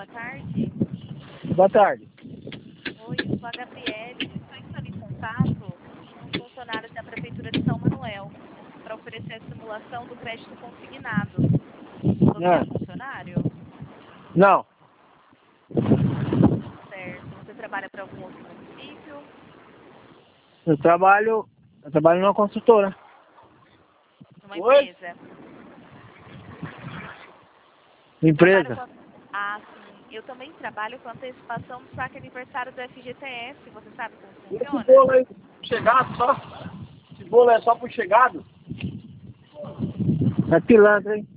boa tarde. Boa tarde. Oi, eu sou a Gabriele. Estou entrando em contato com os funcionários da Prefeitura de São Manuel para oferecer a simulação do crédito consignado. Você é funcionário? Não. Certo. Você trabalha para algum outro município? Eu trabalho numa construtora. Numa Oi? empresa? Empresa. Ah, sim. Eu também trabalho com antecipação do saque aniversário do FGTS. Você sabe como Esse funciona? bolo aí, chegado só? Esse bolo é só pro chegado? É pilantra, hein?